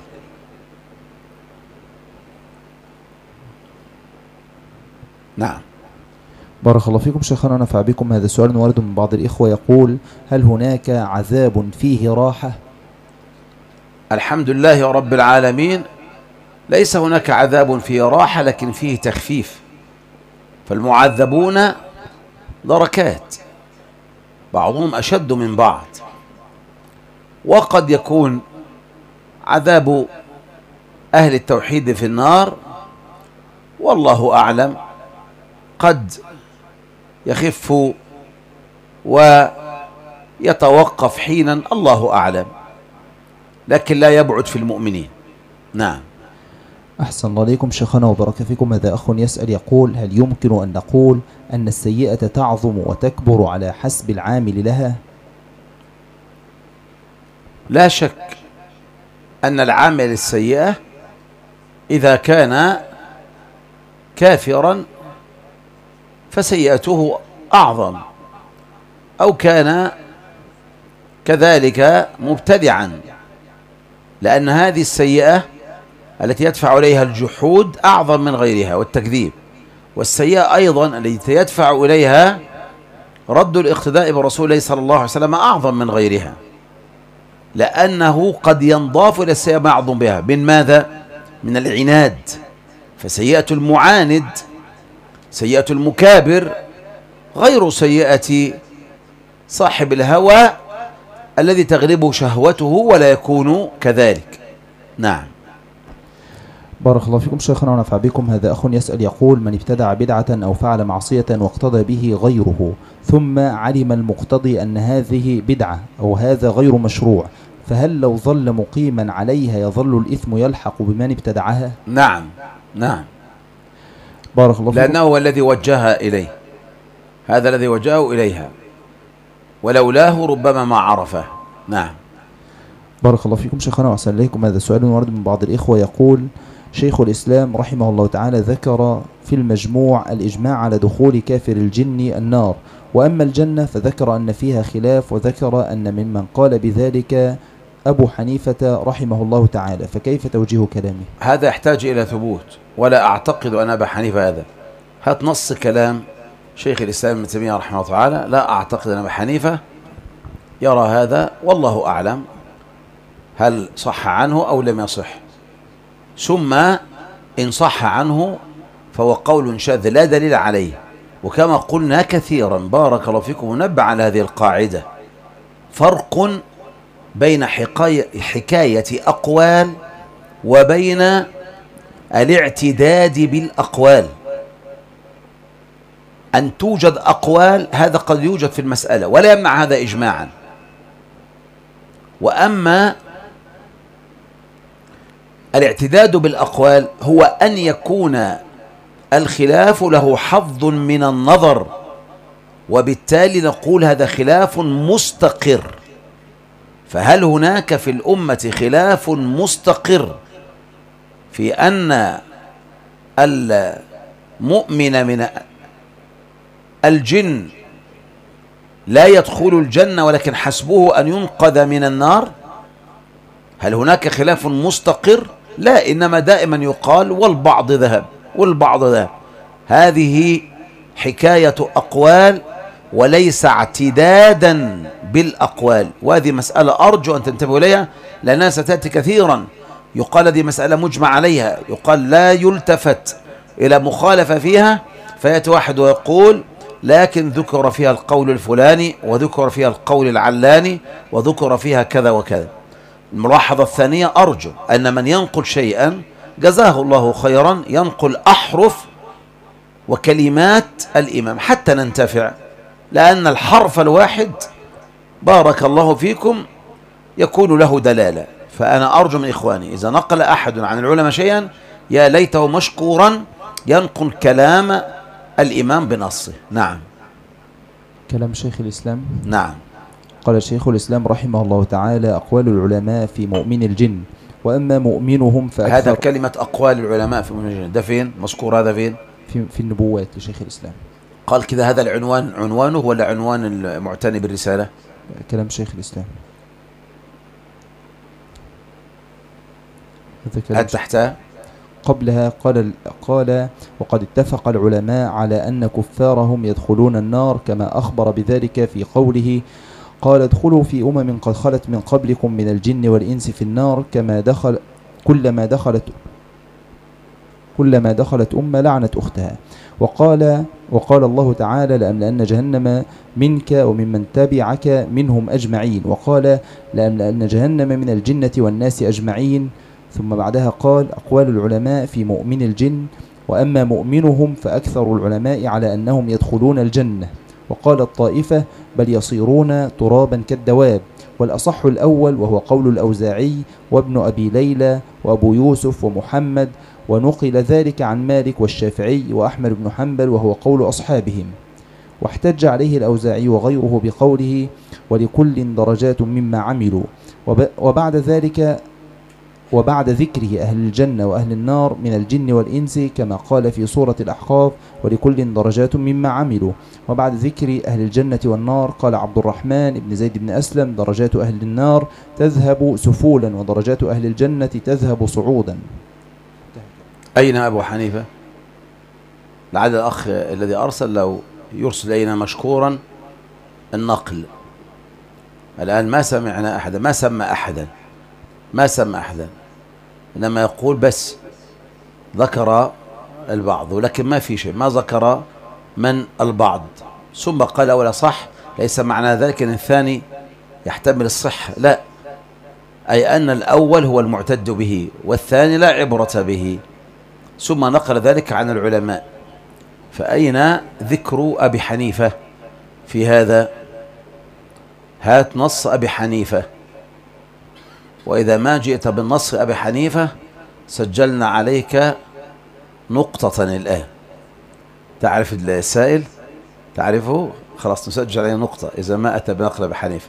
نعم. بارك الله فيكم شيخنا ونفع بكم. هذا سؤال وارد من بعض الإخوة يقول: هل هناك عذاب فيه راحة؟ الحمد لله رب العالمين، ليس هناك عذاب فيه راحة، لكن فيه تخفيف. فالمعذبون دركات، بعضهم أشد من بعض، وقد يكون عذاب أهل التوحيد في النار والله أعلم قد يخف ويتوقف حينا، الله أعلم، لكن لا يبعد في المؤمنين. نعم. أحسن الله عليكم شيخنا وبارك فيكم. هذا أخ يسأل يقول: هل يمكن أن نقول أن السيئة تعظم وتكبر على حسب العامل لها؟ لا شك أن العامل السيئة إذا كان كافرا فسيئته أعظم، أو كان كذلك مبتدعا، لأن هذه السيئة التي يدفع إليها الجحود أعظم من غيرها والتكذيب، والسيئة أيضا التي يدفع إليها رد الاقتداء برسول الله صلى الله عليه وسلم أعظم من غيرها، لأنه قد ينضاف إلى السيئة ما يعظم بها من ماذا؟ من العناد. فسيئة المعاند، سيئة المكابر، غير سيئة صاحب الهوى الذي تغلبه شهوته ولا يكون كذلك. نعم. بارك الله فيكم شيخنا ونفع بكم. هذا أخ يسأل يقول: من ابتدع بدعة أو فعل معصية واقتضى به غيره ثم علم المقتضي أن هذه بدعة أو هذا غير مشروع، فهل لو ظل مقيما عليها يظل الإثم يلحق بمن ابتدعها؟ نعم نعم، بارك الله فيكم. لأنه هو الذي وجهها إليه، هذا الذي وجهه إليها، ولولاه ربما ما عرفه. نعم. بارك الله فيكم شيخنا وأحسن إليكم. هذا سؤال ورد من بعض الإخوة يقول: شيخ الإسلام رحمه الله تعالى ذكر في المجموع الإجماع على دخول كافر الجن النار، وأما الجنة فذكر أن فيها خلاف، وذكر أن ممن قال بذلك أبو حنيفة رحمه الله تعالى، فكيف توجيه كلامه؟ هذا يحتاج إلى ثبوت، ولا أعتقد أن أبا حنيفة هات نص كلام شيخ الإسلام ابن تيمية رحمه الله تعالى، لا أعتقد أن أبا حنيفة يرى هذا، والله أعلم هل صح عنه أو لم يصح. ثم إن صح عنه فهو قول شاذ لا دليل عليه، وكما قلنا كثيرا بارك الله فيكم ننبه على هذه القاعدة: فرق بين حكاية أقوال وبين الاعتداد بالأقوال. أن توجد أقوال هذا قد يوجد في المسألة ولا يمنع هذا إجماعا، وأما الاعتداد بالأقوال هو أن يكون الخلاف له حظ من النظر، وبالتالي نقول هذا خلاف مستقر. فهل هناك في الأمة خلاف مستقر في أن المؤمن من الجن لا يدخل الجنة ولكن حسبه أن ينقذ من النار؟ هل هناك خلاف مستقر؟ لا، إنما دائما يقال والبعض ذهب والبعض ذهب. هذه حكاية أقوال وليس اعتدادا بالأقوال، وهذه مسألة أرجو أن تنتبهوا إليها لأنها ستأتي كثيرا. يقال هذه مسألة مجمع عليها، يقال لا يلتفت إلى مخالفة فيها، فيأتي واحد ويقول لكن ذكر فيها القول الفلاني وذكر فيها القول العلاني وذكر فيها كذا وكذا. الملاحظة الثانية: أرجو أن من ينقل شيئا جزاه الله خيرا ينقل أحرف وكلمات الإمام حتى ننتفع، لأن الحرف الواحد بارك الله فيكم يكون له دلالة. فأنا أرجو من إخواني إذا نقل أحد عن العلماء شيئا يا ليته مشكورا ينقل كلام الإمام بنصه. نعم. كلام شيخ الإسلام. نعم. قال شيخ الإسلام رحمه الله تعالى: أقوال العلماء في مؤمن الجن، وأما مؤمنهم فأكثر. هذا كلمة أقوال العلماء في مؤمن الجن ده فين مذكور؟ هذا فين؟ في النبوات لشيخ الإسلام. قال كذا هذا العنوان عنوانه ولا عنوان المعتني بالرسالة؟ كلام شيخ الإسلام. هل تحتها؟ قبلها قال: وقد اتفق العلماء على أن كفارهم يدخلون النار، كما أخبر بذلك في قوله: قال: ادخلوا في أمم قد خلت من قبلكم من الجن والإنس في النار، كلما دخلت أمة لعنت أختها. وقال الله تعالى: لأملأن جهنم منك وممن تبعك منهم أجمعين. وقال: لأملأن جهنم من الجنة والناس أجمعين. ثم بعدها قال: أقوال العلماء في مؤمن الجن، وأما مؤمنهم فأكثر العلماء على أنهم يدخلون الجنة. وقال الطائفة: بل يصيرون ترابا كالدواب. والأصح الأول وهو قول الأوزاعي وابن أبي ليلى وأبو يوسف ومحمد، ونقل ذلك عن مالك والشافعي وأحمد بن حنبل وهو قول أصحابهم. واحتج عليه الأوزاعي وغيره بقوله: ولكل درجات مما عملوا. وبعد ذكره أهل الجنة وأهل النار من الجن والإنس كما قال في سورة الأحقاف ولكل درجات مما عملوا. وبعد ذكر أهل الجنة والنار قال عبد الرحمن بن زيد بن أسلم درجات أهل النار تذهب سفولا ودرجات أهل الجنة تذهب صعودا. أين أبو حنيفة؟ لعل الأخ الذي أرسل لو يرسل إلينا مشكورا النقل. الآن ما سمعنا أحدا، ما سمى أحدا إنما يقول بس ذكر البعض، ولكن ما في شيء، ما ذكر من البعض. ثم قال ولا صح، ليس معنى ذلك أن الثاني يحتمل الصحة، لا، أي أن الأول هو المعتد به والثاني لا عبرة به. ثم نقل ذلك عن العلماء. فأين ذكر أبي حنيفة في هذا؟ هات نص أبي حنيفة، وإذا ما جئت بالنص أبي حنيفة سجلنا عليك نقطة الآن. تعرف السائل؟ تعرفه؟ خلاص نسجل عليه نقطة إذا ما أتى بنقل أبي حنيفة.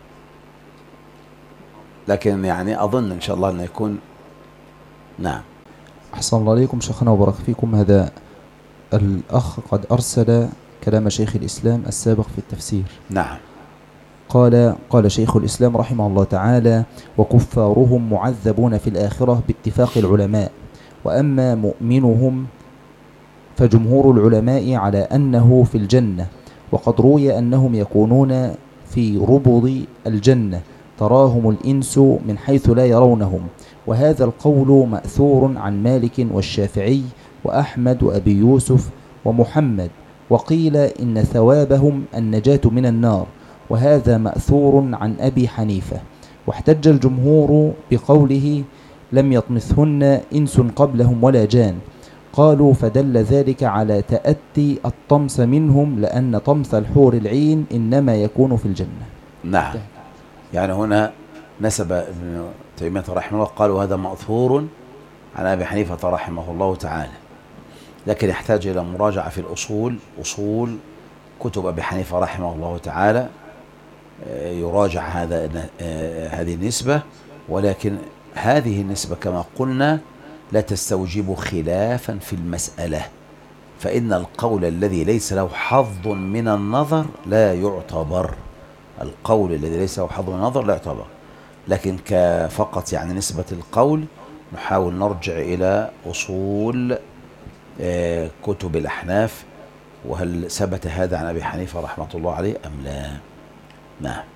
لكن يعني أظن إن شاء الله أنه يكون. نعم. أحسن الله عليكم شيخنا وبارك فيكم. هذا الأخ قد أرسل كلام شيخ الإسلام السابق في التفسير. نعم. قال شيخ الإسلام رحمه الله تعالى: وكفارهم معذبون في الآخرة باتفاق العلماء، وأما مؤمنهم فجمهور العلماء على أنه في الجنة، وقد روي أنهم يكونون في ربض الجنة تراهم الإنس من حيث لا يرونهم. وهذا القول مأثور عن مالك والشافعي وأحمد وأبي يوسف ومحمد، وقيل إن ثوابهم النجاة من النار، وهذا مأثور عن أبي حنيفة. واحتج الجمهور بقوله لم يطمثهن إنس قبلهم ولا جان، قالوا فدل ذلك على تأتي الطمس منهم، لأن طمس الحور العين إنما يكون في الجنة. نعم. يعني هنا نسب ابن تيمية رحمه الله قالوا هذا مأثور عن أبي حنيفة رحمه الله تعالى، لكن يحتاج إلى مراجعة في الأصول، أصول كتب أبي حنيفة رحمه الله تعالى، يراجع هذه النسبة. ولكن هذه النسبة كما قلنا لا تستوجب خلافا في المسألة، فإن القول الذي ليس له حظ من النظر لا يعتبر. القول الذي ليس له حظ من النظر لا يعتبر. لكن كفقط يعني نسبة القول نحاول نرجع إلى أصول كتب الأحناف، وهل ثبت هذا عن أبي حنيفة رحمة الله عليه أم لا؟ نعم.